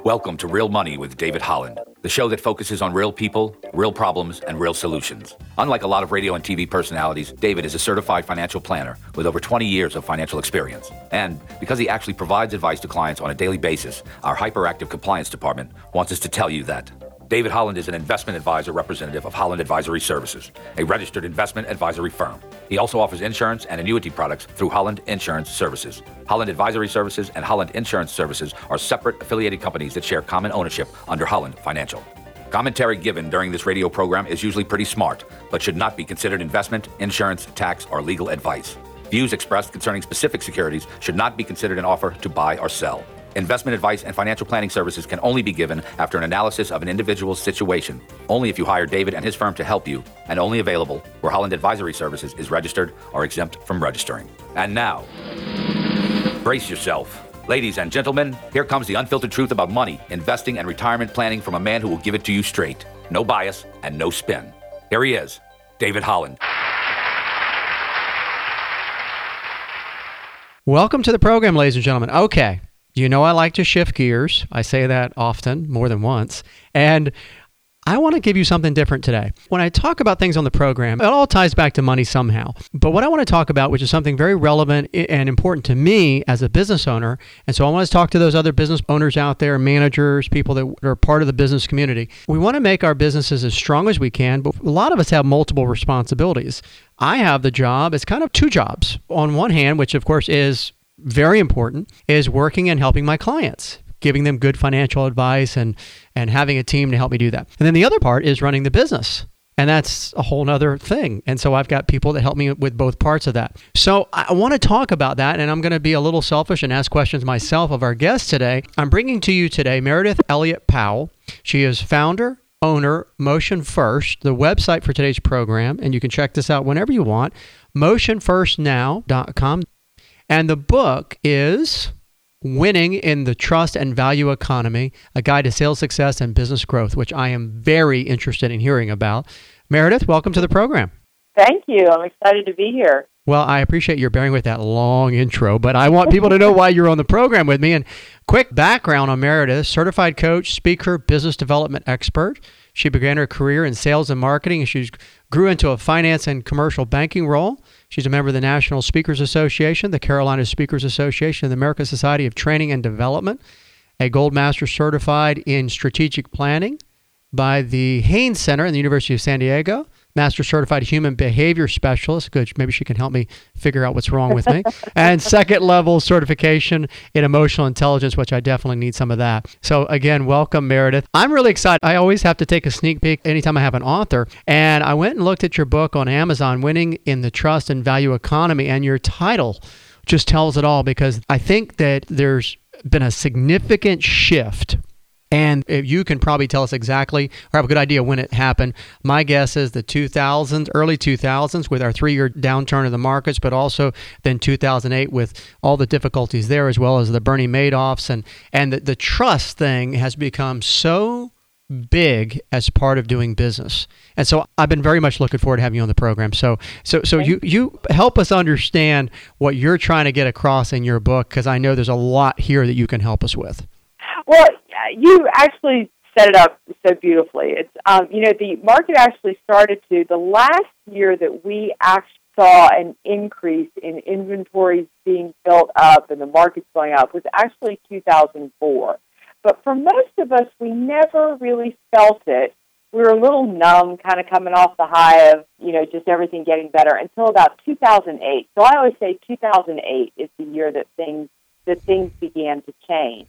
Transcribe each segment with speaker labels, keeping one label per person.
Speaker 1: Welcome to Real Money with David Holland, the show that focuses on real people, real problems, and real solutions. Unlike a lot of radio and TV personalities, David is a certified financial planner with over 20 years of financial experience. And because he actually provides advice to clients on a daily basis, our hyperactive compliance department wants us to tell you that David Holland is an investment advisor representative of Holland Advisory Services, a registered investment advisory firm. He also offers insurance and annuity products through Holland Insurance Services. Holland Advisory Services and Holland Insurance Services are separate affiliated companies that share common ownership under Holland Financial. Commentary given during this radio program is usually pretty smart, but should not be considered investment, insurance, tax, or legal advice. Views expressed concerning specific securities should not be considered an offer to buy or sell. Investment advice and financial planning services can only be given after an analysis of an individual's situation, only if you hire David and his firm to help you, and only available where Holland Advisory Services is registered or exempt from registering. And now, brace yourself. Ladies and gentlemen, here comes the unfiltered truth about money, investing, and retirement planning from a man who will give it to you straight. No bias and no spin. Here he is, David Holland.
Speaker 2: Welcome to the program, ladies and gentlemen. Okay. You know I like to shift gears. I say that often, more than once. And I want to give you something different today. When I talk about things on the program, it all ties back to money somehow. But what I want to talk about, which is something very relevant and important to me as a business owner, and so I want to talk to those other business owners out there, managers, people that are part of the business community. We want to make our businesses as strong as we can, but a lot of us have multiple responsibilities. I have the job, it's kind of two jobs. On one hand, which of course is very important, is working and helping my clients, giving them good financial advice and having a team to help me do that. And then the other part is running the business. And that's a whole nother thing. And so I've got people that help me with both parts of that. So I want to talk about that, and I'm going to be a little selfish and ask questions myself of our guest today. I'm bringing to you today Meredith Elliott Powell. She is founder, owner, Motion First, the website for today's program, and you can check this out whenever you want, motionfirstnow.com. And the book is Winning in the Trust and Value Economy, A Guide to Sales Success and Business Growth, which I am very interested in hearing about. Meredith, welcome to the program.
Speaker 3: Thank you. I'm excited to be here.
Speaker 2: Well, I appreciate your bearing with that long intro, but I want people to know why you're on the program with me. And quick background on Meredith: certified coach, speaker, business development expert. She began her career in sales and marketing, and she grew into a finance and commercial banking role. She's a member of the National Speakers Association, the Carolina Speakers Association, and the American Society of Training and Development, a Gold Master certified in strategic planning by the Haynes Center in the University of San Diego, Master Certified Human Behavior Specialist, good, maybe she can help me figure out what's wrong with me, and second level certification in emotional intelligence, which I definitely need some of that. So again, welcome, Meredith. I'm really excited. I always have to take a sneak peek anytime I have an author, and I went and looked at your book on Amazon, Winning in the Trust and Value Economy, and your title just tells it all, because I think that there's been a significant shift. And you can probably tell us exactly, or have a good idea when it happened. My guess is the 2000s, early 2000s, with our 3-year downturn of the markets, but also then 2008 with all the difficulties there, as well as the Bernie Madoffs. And the trust thing has become so big as part of doing business. And so I've been very much looking forward to having you on the program. So you help us understand what you're trying to get across in your book, because I know there's a lot here that you can help us with.
Speaker 3: Well, you actually set it up so beautifully. It's the market actually started to, the last year that we actually saw an increase in inventories being built up and the markets going up was actually 2004. But for most of us, we never really felt it. We were a little numb, kind of coming off the high of, just everything getting better until about 2008. So I always say 2008 is the year that things began to change.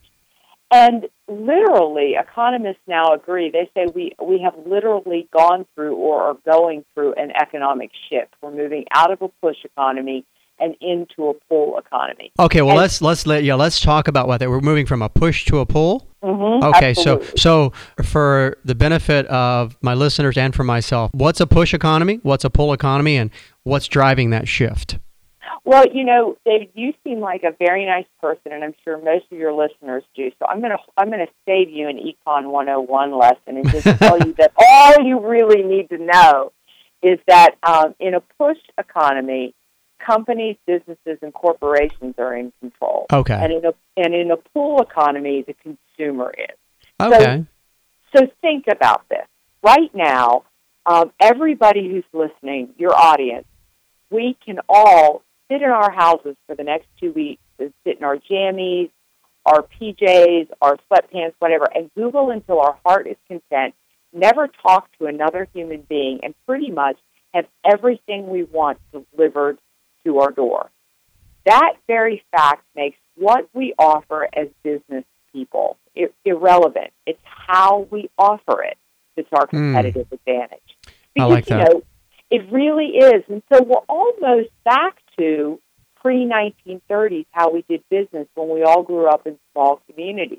Speaker 3: And literally, economists now agree. They say we have literally gone through or are going through an economic shift. We're moving out of a push economy and into a pull economy.
Speaker 2: Okay, well, let's talk about what that. We're moving from a push to a pull.
Speaker 3: Mm-hmm,
Speaker 2: okay,
Speaker 3: absolutely.
Speaker 2: so for the benefit of my listeners and for myself, what's a push economy? What's a pull economy? And what's driving that shift?
Speaker 3: Well, David, you seem like a very nice person, and I'm sure most of your listeners do. So I'm gonna save you an Econ 101 lesson and just tell you that all you really need to know is that in a push economy, companies, businesses, and corporations are in control.
Speaker 2: Okay.
Speaker 3: And in a pull economy, the consumer is.
Speaker 2: Okay.
Speaker 3: So think about this. Right now, everybody who's listening, your audience, we can all sit in our houses for the next 2 weeks and sit in our jammies, our PJs, our sweatpants, whatever, and Google until our heart is content, never talk to another human being, and pretty much have everything we want delivered to our door. That very fact makes what we offer as business people irrelevant. It's how we offer it that's our competitive advantage. Because,
Speaker 2: I like that.
Speaker 3: It really is. And so we're almost back to pre-1930s, how we did business when we all grew up in small communities.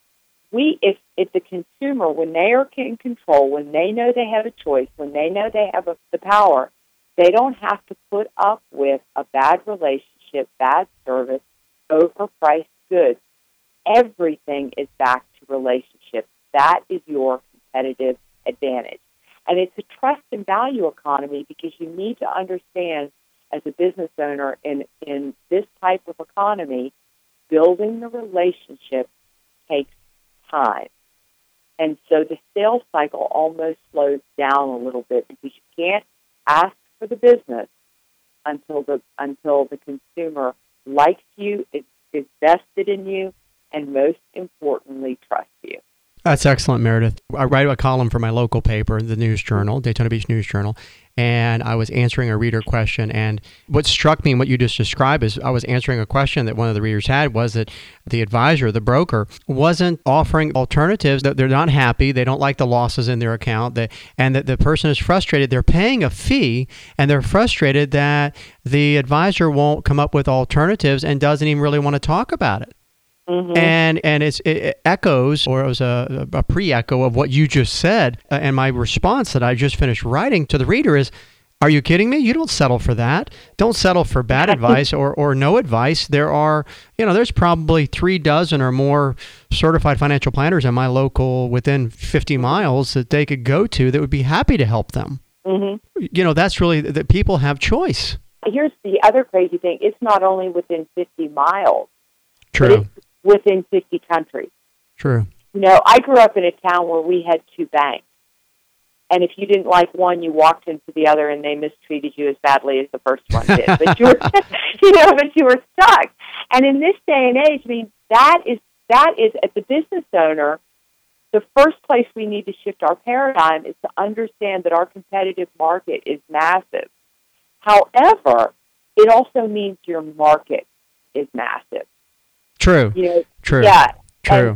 Speaker 3: If the consumer, when they are in control, when they know they have a choice, when they know they have the power, they don't have to put up with a bad relationship, bad service, overpriced goods. Everything is back to relationships. That is your competitive advantage. And it's a trust and value economy because you need to understand as a business owner in this type of economy, building the relationship takes time. And so the sales cycle almost slows down a little bit because you can't ask for the business until the consumer likes you, is vested in you, and most importantly, trusts you.
Speaker 2: That's excellent, Meredith. I write a column for my local paper, the News Journal, Daytona Beach News Journal, and I was answering a reader question. And what struck me and what you just described is I was answering a question that one of the readers had was that the advisor, the broker, wasn't offering alternatives, that they're not happy, they don't like the losses in their account, and that the person is frustrated. They're paying a fee, and they're frustrated that the advisor won't come up with alternatives and doesn't even really want to talk about it. Mm-hmm. And it echoes, or it was a pre-echo of what you just said. And my response that I just finished writing to the reader is, are you kidding me? You don't settle for that. Don't settle for bad advice or no advice. There's probably 36 or more certified financial planners in my local within 50 miles that they could go to that would be happy to help them. Mm-hmm. That's really that people have choice.
Speaker 3: Here's the other crazy thing. It's not only within 50 miles.
Speaker 2: True.
Speaker 3: Within 50 countries.
Speaker 2: True.
Speaker 3: I grew up in a town where we had 2 banks. And if you didn't like one, you walked into the other and they mistreated you as badly as the first one did. But you were stuck. And in this day and age, that is as a business owner, the first place we need to shift our paradigm is to understand that our competitive market is massive. However, it also means your market is massive.
Speaker 2: True. True.
Speaker 3: Yeah.
Speaker 2: True.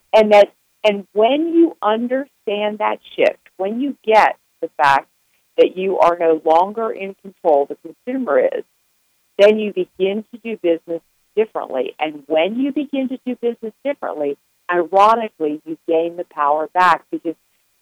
Speaker 3: And when you understand that shift, when you get the fact that you are no longer in control, the consumer is, then you begin to do business differently. And when you begin to do business differently, ironically, you gain the power back because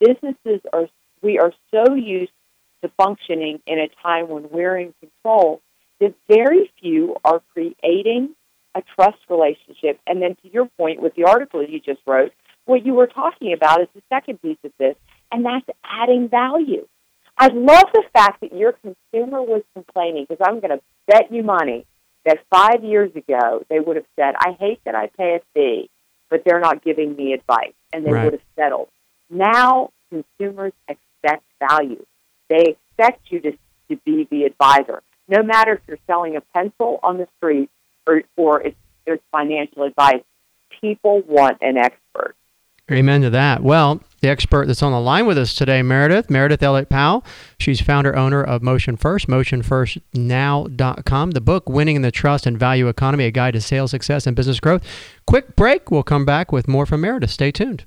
Speaker 3: we are so used to functioning in a time when we're in control that very few are creating a trust relationship. And then to your point with the article you just wrote, what you were talking about is the second piece of this, and that's adding value. I love the fact that your consumer was complaining, because I'm going to bet you money that 5 years ago they would have said, I hate that I pay a fee, but they're not giving me advice, and they would have settled. Now consumers expect value. They expect you to be the advisor, no matter if you're selling a pencil on the street or it's financial advice. People want an expert.
Speaker 2: Amen to that. Well, the expert that's on the line with us today, Meredith Elliott Powell. She's founder, owner of Motion First, motionfirstnow.com. The book, Winning in the Trust and Value Economy, A Guide to Sales Success and Business Growth. Quick break. We'll come back with more from Meredith. Stay tuned.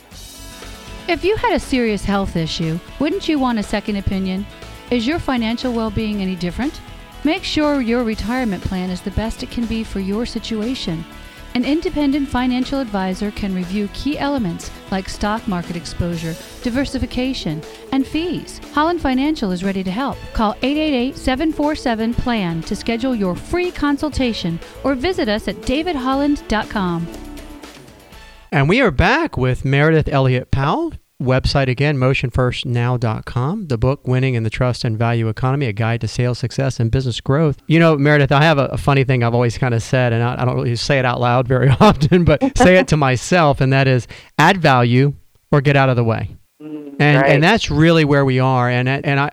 Speaker 4: If you had a serious health issue, wouldn't you want a second opinion? Is your financial well-being any different? Make sure your retirement plan is the best it can be for your situation. An independent financial advisor can review key elements like stock market exposure, diversification, and fees. Holland Financial is ready to help. Call 888-747-PLAN to schedule your free consultation or visit us at davidholland.com.
Speaker 2: And we are back with Meredith Elliott Powell. Website again, motionfirstnow.com. The book, Winning in the Trust and Value Economy, A Guide to Sales Success and Business Growth. You know, Meredith, I have a funny thing I've always kind of said, and I don't really say it out loud very often, but say it to myself, and that is add value or get out of the way. And that's really where we are. And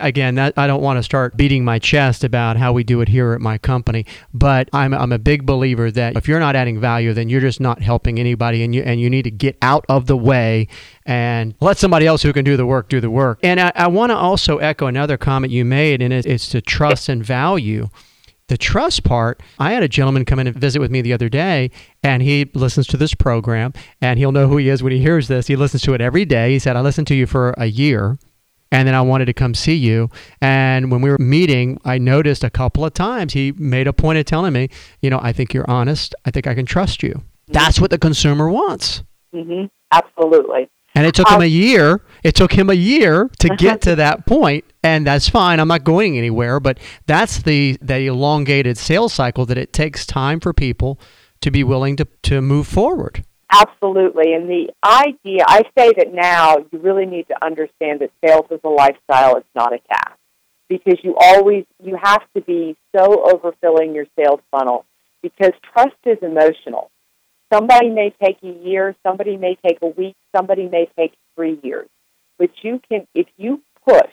Speaker 2: I don't want to start beating my chest about how we do it here at my company, but I'm a big believer that if you're not adding value, then you're just not helping anybody, and you need to get out of the way and let somebody else who can do the work do the work. And I want to also echo another comment you made, and it's to trust and value. The trust part, I had a gentleman come in and visit with me the other day, and he listens to this program, and he'll know who he is when he hears this. He listens to it every day. He said, I listened to you for a year, and then I wanted to come see you. And when we were meeting, I noticed a couple of times he made a point of telling me, you know, I think you're honest. I think I can trust you. That's what the consumer wants.
Speaker 3: Mm-hmm. Absolutely.
Speaker 2: And it took him a year. It took him a year to get to that point, and that's fine. I'm not going anywhere, but that's the elongated sales cycle that it takes time for people to be willing to move forward.
Speaker 3: Absolutely. And the idea, I say that now you really need to understand that sales is a lifestyle. It's not a task, because you have to be so overfilling your sales funnel, because trust is emotional. Somebody may take a year, somebody may take a week, somebody may take 3 years. But you can, if you push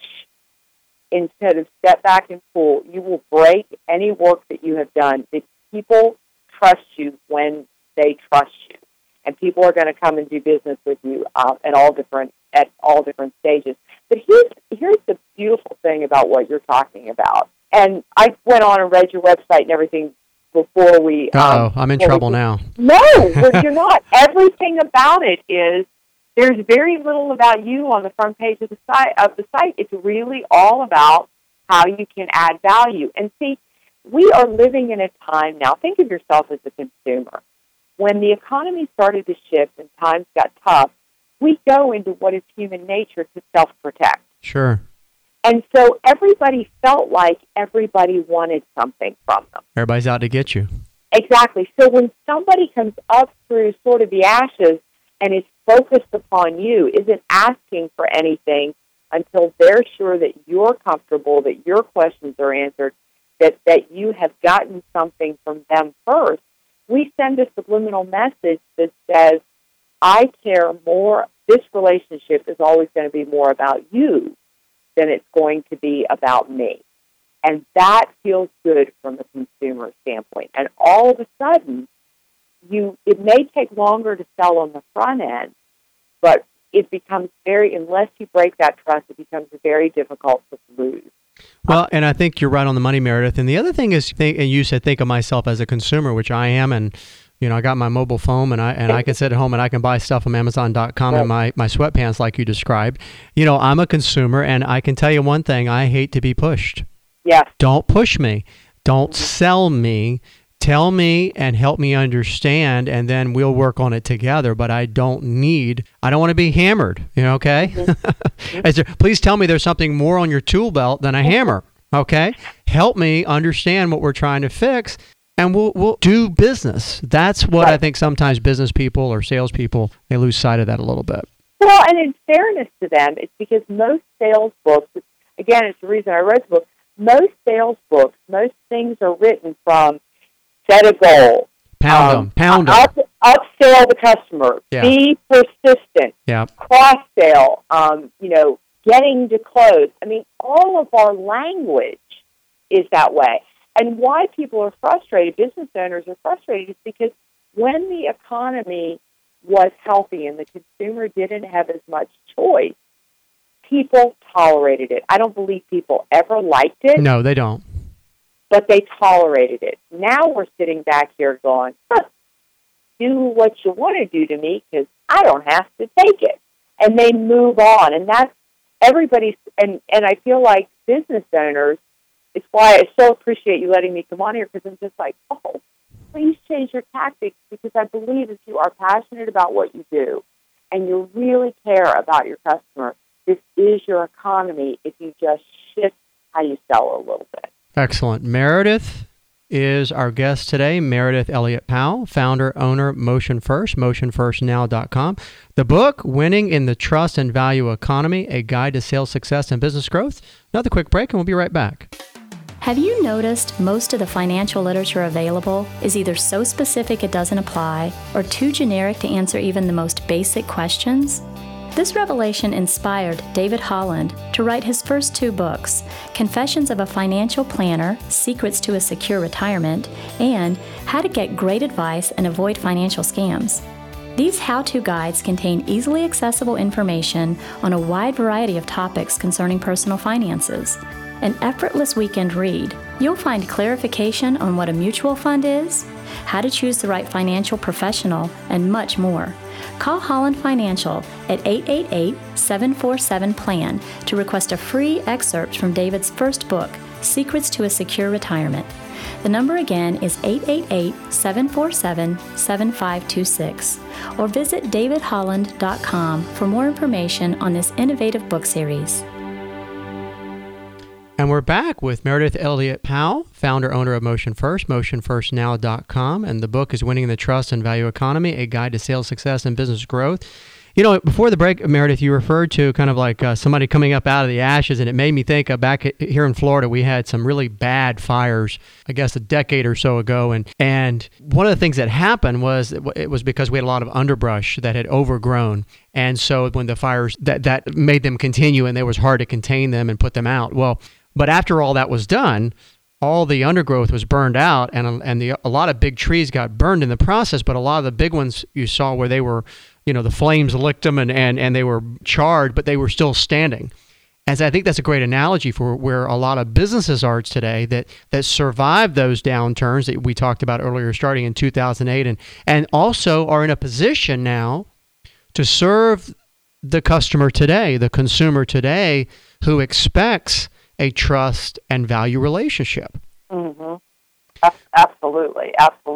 Speaker 3: instead of step back and pull, you will break any work that you have done. The people trust you when they trust you, and people are going to come and do business with you at all different stages. But here's the beautiful thing about what you're talking about. And I went on and read your website and everything before we...
Speaker 2: I'm in trouble now.
Speaker 3: No, you're not. Everything about it is, there's very little about you on the front page of the site. It's really all about how you can add value. And see, we are living in a time now, think of yourself as a consumer. When the economy started to shift and times got tough, we go into what is human nature to self-protect.
Speaker 2: Sure.
Speaker 3: And so everybody felt like everybody wanted something from them.
Speaker 2: Everybody's out to get you.
Speaker 3: Exactly. So when somebody comes up through sort of the ashes and is focused upon you, isn't asking for anything until they're sure that you're comfortable, that your questions are answered, that you have gotten something from them first, we send a subliminal message that says, I care more, this relationship is always going to be more about you than it's going to be about me. And that feels good from a consumer standpoint. And all of a sudden, it may take longer to sell on the front end, but it becomes unless you break that trust, it becomes very difficult to lose.
Speaker 2: Well, and I think you're right on the money, Meredith. And the other thing is, and you said, think of myself as a consumer, which I am, and I got my mobile phone, and I can sit at home and I can buy stuff from Amazon.com in my sweatpants, like you described. I'm a consumer, and I can tell you one thing: I hate to be pushed.
Speaker 3: Yes.
Speaker 2: Don't push me. Don't sell me. Tell me and help me understand, and then we'll work on it together. But I don't want to be hammered. Okay? Mm-hmm. Please tell me there's something more on your tool belt than a hammer. Okay? Help me understand what we're trying to fix, and we'll do business. That's what I think sometimes business people or salespeople, they lose sight of that a little bit. Well,
Speaker 3: and in fairness to them, it's because most sales books, again, it's the reason I wrote the book, most sales books, most things are written from set a goal.
Speaker 2: Pound them.
Speaker 3: Upsell the customer. Yeah. Be persistent.
Speaker 2: Yeah.
Speaker 3: Cross-sell. Getting to close. I mean, all of our language is that way. And why people are frustrated, business owners are frustrated, is because when the economy was healthy and the consumer didn't have as much choice, people tolerated it. I don't believe people ever liked it.
Speaker 2: No, they don't.
Speaker 3: But they tolerated it. Now we're sitting back here going, do what you want to do to me because I don't have to take it. And they move on. And that's everybody's, and I feel like business owners, it's why I so appreciate you letting me come on here, because I'm just like, please change your tactics, because I believe if you are passionate about what you do and you really care about your customer, this is your economy if you just shift how you sell a little bit.
Speaker 2: Excellent. Meredith, is our guest today, Meredith Elliott Powell, founder, owner, Motion First, motionfirstnow.com. The book, Winning in the Trust and Value Economy, A Guide to Sales Success and Business Growth. Another quick break and we'll be right back.
Speaker 5: Have you noticed most of the financial literature available is either so specific it doesn't apply or too generic to answer even the most basic questions? This revelation inspired David Holland to write his first 2 books, Confessions of a Financial Planner, Secrets to a Secure Retirement, and How to Get Great Advice and Avoid Financial Scams. These how-to guides contain easily accessible information on a wide variety of topics concerning personal finances. An effortless weekend read, you'll find clarification on what a mutual fund is, how to choose the right financial professional, and much more. Call Holland Financial at 888-747-PLAN to request a free excerpt from David's first book, Secrets to a Secure Retirement. The number again is 888-747-7526. Or visit davidholland.com for more information on this innovative book series.
Speaker 2: And we're back with Meredith Elliott Powell, founder, owner of Motion First, motionfirstnow.com. And the book is Winning the Trust and Value Economy, A Guide to Sales Success and Business Growth. You know, before the break, Meredith, you referred to kind of like somebody coming up out of the ashes, and it made me think back here in Florida, we had some really bad fires, I guess a decade or so ago. And one of the things that happened was it was because we had a lot of underbrush that had overgrown. And so when the fires, that made them continue, and it was hard to contain them and put them out. Well, but after all that was done, all the undergrowth was burned out, and a lot of big trees got burned in the process, but a lot of the big ones you saw where they were, you know, the flames licked them and they were charred, but they were still standing. As I think that's a great analogy for where a lot of businesses are today that survived those downturns that we talked about earlier, starting in 2008, and also are in a position now to serve the customer today, the consumer today, who expects a trust and value relationship.
Speaker 3: Mm-hmm. Absolutely.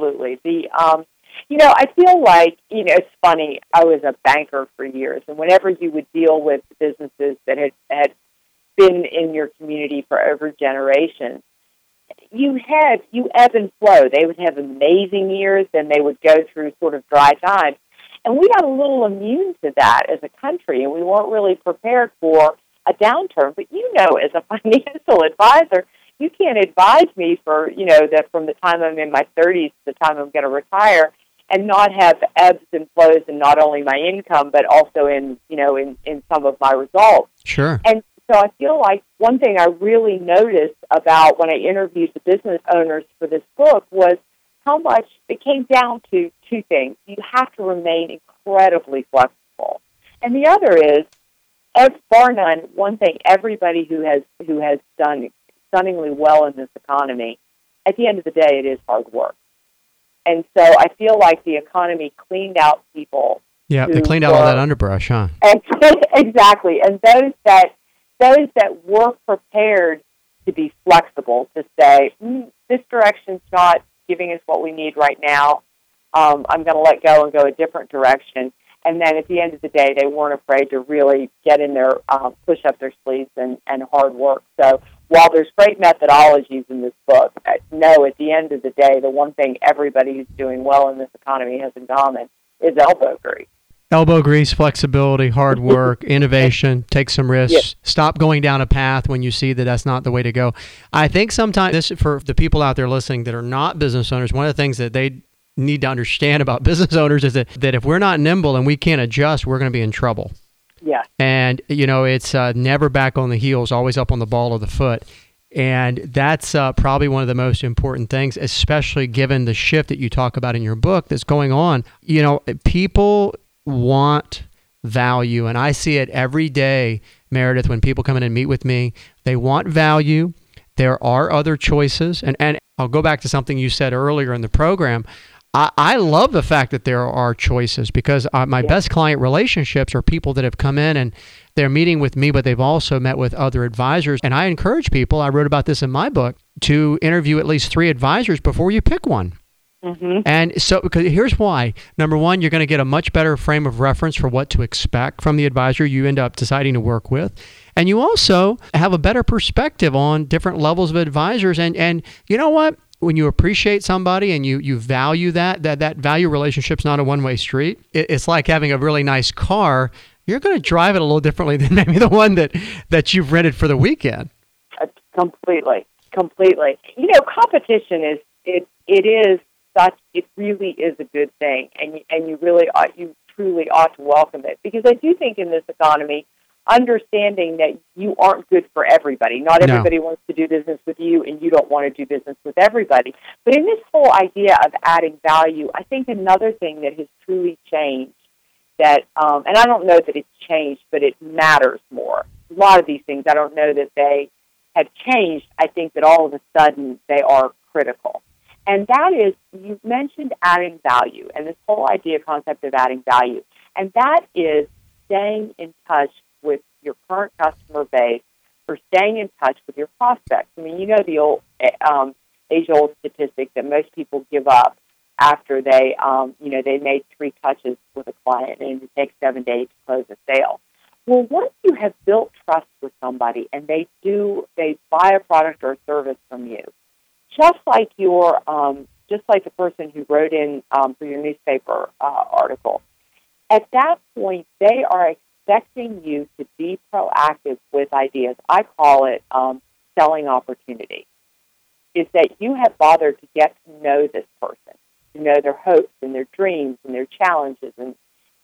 Speaker 3: I feel like, it's funny, I was a banker for years, and whenever you would deal with businesses that had been in your community for over generations, you ebb and flow. They would have amazing years, then they would go through sort of dry times. And we got a little immune to that as a country, and we weren't really prepared for a downturn. But as a financial advisor, you can't advise me for, that from the time I'm in my 30s to the time I'm going to retire and not have ebbs and flows in not only my income, but also in some of my results.
Speaker 2: Sure.
Speaker 3: And so I feel like one thing I really noticed about when I interviewed the business owners for this book was how much it came down to 2 things. You have to remain incredibly flexible. And the other is, bar none, one thing everybody who has done stunningly well in this economy, at the end of the day, it is hard work. And so I feel like the economy cleaned out people.
Speaker 2: Yeah, they cleaned out all that underbrush, huh?
Speaker 3: Exactly. And those that were prepared to be flexible, to say, this direction's not giving us what we need right now. I'm going to let go and go a different direction. And then at the end of the day, they weren't afraid to really get in there, push up their sleeves and hard work. So while there's great methodologies in this book, no, at the end of the day, the one thing everybody who's doing well in this economy has in common is elbow grease.
Speaker 2: Elbow grease, flexibility, hard work, innovation, take some risks, Stop going down a path when you see that that's not the way to go. I think sometimes this, for the people out there listening that are not business owners, one of the things that they need to understand about business owners is that if we're not nimble and we can't adjust, we're going to be in trouble.
Speaker 3: Yeah.
Speaker 2: And, it's never back on the heels, always up on the ball of the foot. And that's probably one of the most important things, especially given the shift that you talk about in your book that's going on. People want value, and I see it every day, Meredith, when people come in and meet with me. They want value. There are other choices. And I'll go back to something you said earlier in the program. I love the fact that there are choices because my best client relationships are people that have come in and they're meeting with me, but they've also met with other advisors. And I encourage people, I wrote about this in my book, to interview at least 3 advisors before you pick one. Mm-hmm. And so, because here's why. Number one, you're going to get a much better frame of reference for what to expect from the advisor you end up deciding to work with. And you also have a better perspective on different levels of advisors. And you know what? when you appreciate somebody and you value that value relationship's not a one-way street. It's like having a really nice car. You're going to drive it a little differently than maybe the one that you've rented for the weekend.
Speaker 3: Completely. Competition it really is a good thing, and you truly ought to welcome it, because I do think in this economy, understanding that you aren't good for everybody. Not everybody wants to do business with you, and you don't want to do business with everybody. But in this whole idea of adding value, I think another thing that has truly changed that, and I don't know that it's changed, but it matters more. A lot of these things, I don't know that they have changed. I think that all of a sudden they are critical. And that is, you mentioned adding value, and this whole concept of adding value. And that is staying in touch with your current customer base, or staying in touch with your prospects. I mean, the old age-old statistic that most people give up after they made 3 touches with a client, and it takes 7 days to close a sale. Well, once you have built trust with somebody, and they buy a product or a service from you, just like the person who wrote in for your newspaper article, at that point they are expecting you to be proactive with ideas. I call it selling opportunity. Is that you have bothered to get to know this person, to know their hopes and their dreams and their challenges and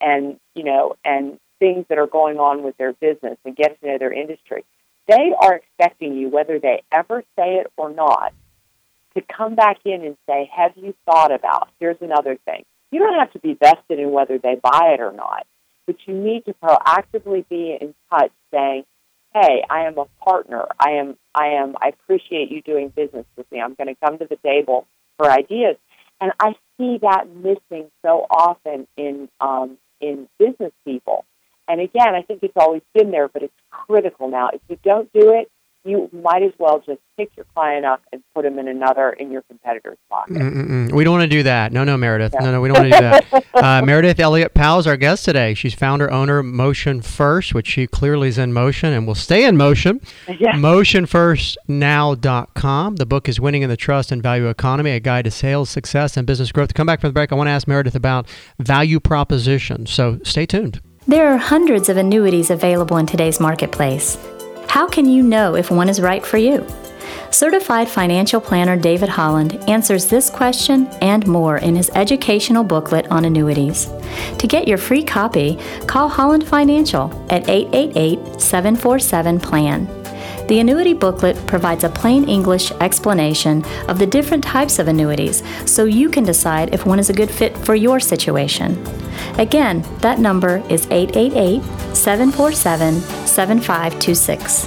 Speaker 3: things that are going on with their business, and get to know their industry. They are expecting you, whether they ever say it or not, to come back in and say, have you thought about, here's another thing. You don't have to be vested in whether they buy it or not, but you need to proactively be in touch saying, hey, I am a partner. I appreciate you doing business with me. I'm going to come to the table for ideas. And I see that missing so often in business people. And again, I think it's always been there, but it's critical now. If you don't do it, you might as well just pick your client up and put him in your competitor's pocket.
Speaker 2: We don't want to do that. No, Meredith. Yeah. No, we don't want to do that. Meredith Elliott Powell is our guest today. She's founder, owner, Motion First, which she clearly is in motion and will stay in motion. Yeah. MotionFirstNow.com. The book is Winning in the Trust and Value Economy, a guide to sales, success, and business growth. To come back from the break, I want to ask Meredith about value proposition. So stay tuned.
Speaker 5: There are hundreds of annuities available in today's marketplace. How can you know if one is right for you? Certified financial planner David Holland answers this question and more in his educational booklet on annuities. To get your free copy, call Holland Financial at 888-747-PLAN. The annuity booklet provides a plain English explanation of the different types of annuities, so you can decide if one is a good fit for your situation. Again, that number is 888-747-7526.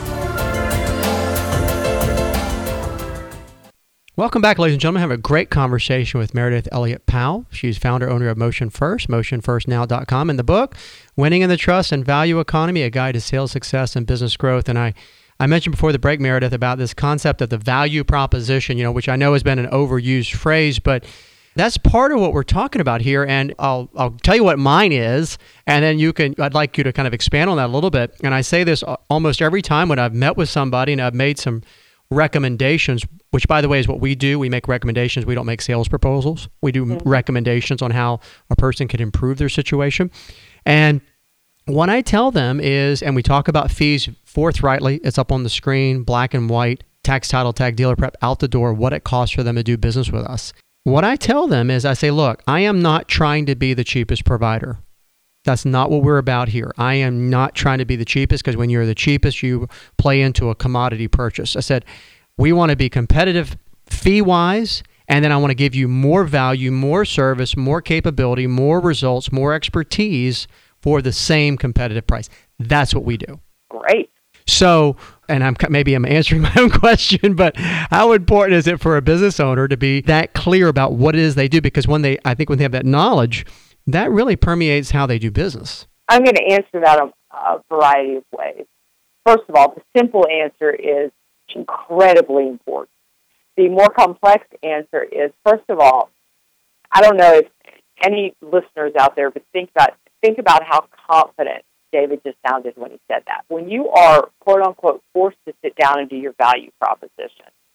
Speaker 2: Welcome back, ladies and gentlemen. I have a great conversation with Meredith Elliott Powell. She's founder, owner of Motion First, MotionFirstNow.com, and the book, Winning in the Trust and Value Economy, a guide to sales, success, and business growth. And I mentioned before the break, Meredith, about this concept of the value proposition, which I know has been an overused phrase, but that's part of what we're talking about here. And I'll tell you what mine is, and then I'd like you to kind of expand on that a little bit. And I say this almost every time when I've met with somebody and I've made some recommendations, which, by the way, is what we do. We make recommendations. We don't make sales proposals. We do recommendations on how a person can improve their situation. And what I tell them is, and we talk about fees forthrightly, it's up on the screen, black and white, tax, title, tag, dealer prep, out the door, what it costs for them to do business with us. What I tell them is, I say, look, I am not trying to be the cheapest provider. That's not what we're about here. I am not trying to be the cheapest, because when you're the cheapest, you play into a commodity purchase. I said, we want to be competitive fee-wise, and then I want to give you more value, more service, more capability, more results, more expertise for the same competitive price. That's what we do.
Speaker 3: Great.
Speaker 2: So, and I'm answering my own question, but how important is it for a business owner to be that clear about what it is they do? Because when they have that knowledge, that really permeates how they do business.
Speaker 3: I'm going to answer that a variety of ways. First of all, the simple answer is incredibly important. The more complex answer is, first of all, I don't know if any listeners out there, but think about how confident David just sounded when he said that. When you are, quote unquote, forced to sit down and do your value proposition,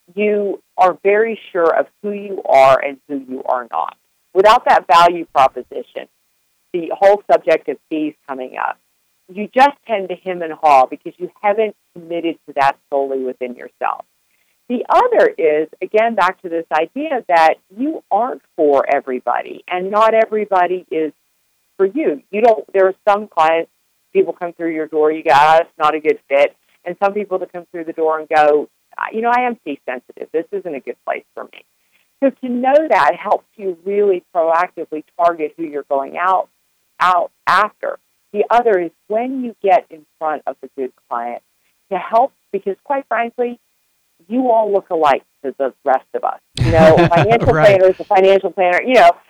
Speaker 3: you are very sure of who you are and who you are not. Without that value proposition, the whole subject of fees coming up, you just tend to hem and haw because you haven't committed to that solely within yourself. The other is, again, back to this idea that you aren't for everybody, and not everybody is for you. There are some clients, people come through your door, you go, it's not a good fit. And some people that come through the door and go, I am fee sensitive. This isn't a good place for me. So to know that helps you really proactively target who you're going out after. The other is when you get in front of a good client to help, because quite frankly, you all look alike to the rest of us. A financial
Speaker 2: right.
Speaker 3: planner is a financial planner.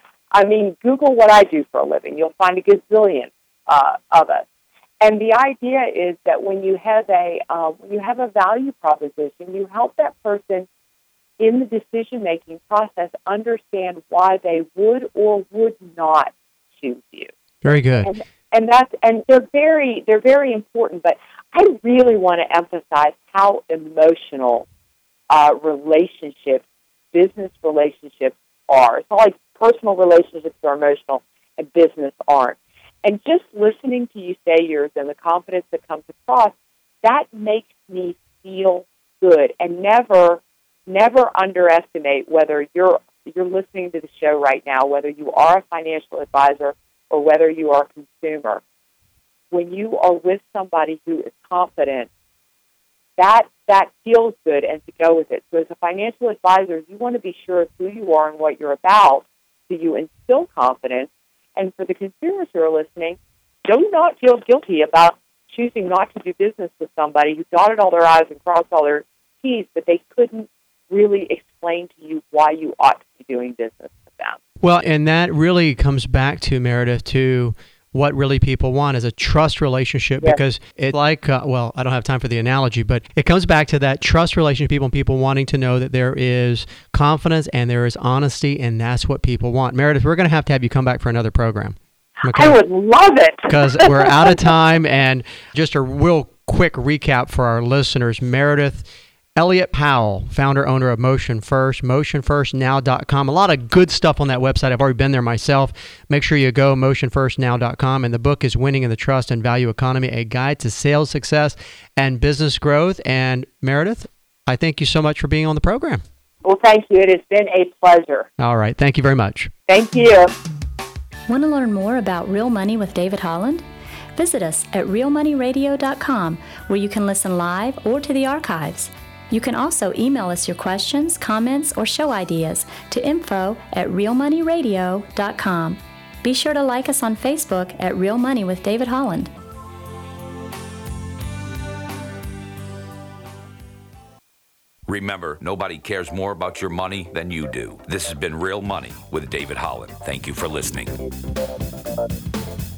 Speaker 3: Google what I do for a living. You'll find a gazillion of us. And the idea is that when you have a value proposition, you help that person in the decision-making process understand why they would or would not choose you.
Speaker 2: Very good.
Speaker 3: And they're very important. But I really want to emphasize how emotional relationships, business relationships are. It's not like personal relationships are emotional and business aren't. And just listening to you say yours and the confidence that comes across, that makes me feel good. And never underestimate whether you're listening to the show right now, whether you are a financial advisor or whether you are a consumer. When you are with somebody who is confident, that feels good, and to go with it. So as a financial advisor, you want to be sure of who you are and what you're about, so you instill confidence. And for the consumers who are listening, do not feel guilty about choosing not to do business with somebody who dotted all their I's and crossed all their T's, but they couldn't really explain to you why you ought to be doing business with them.
Speaker 2: Well, and that really comes back to, Meredith, to what really people want is a trust relationship. Yes. Because it's like, I don't have time for the analogy, but it comes back to that trust relationship, and people wanting to know that there is confidence and there is honesty, and that's what people want. Meredith, we're going to have you come back for another program. Okay?
Speaker 3: I would love it.
Speaker 2: Because we're out of time, and just a real quick recap for our listeners. Meredith Elliott Powell, founder, owner of Motion First, motionfirstnow.com. A lot of good stuff on that website. I've already been there myself. Make sure you go, motionfirstnow.com. And the book is Winning in the Trust and Value Economy, a guide to sales success and business growth. And Meredith, I thank you so much for being on the program.
Speaker 3: Well, thank you. It has been a pleasure.
Speaker 2: All right. Thank you very much.
Speaker 3: Thank you.
Speaker 5: Want to learn more about Real Money with David Holland? Visit us at realmoneyradio.com, where you can listen live or to the archives. You can also email us your questions, comments, or show ideas to info@realmoneyradio.com. Be sure to like us on Facebook at Real Money with David Holland.
Speaker 1: Remember, nobody cares more about your money than you do. This has been Real Money with David Holland. Thank you for listening.